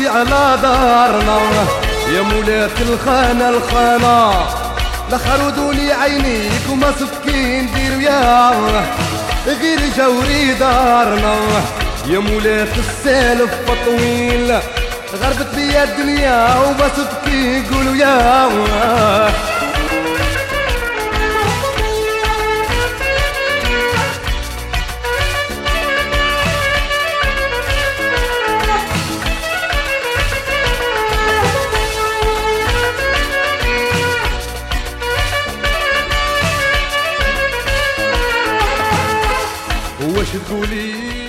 على دارنا يا مولات الخانة الخانة، لا خرودولي عينيك وما سكين ديروا يا غير جوري دارنا يا مولات السالف طويل، غربت بيا الدنيا وما سبكي قولوا يا واش تقولي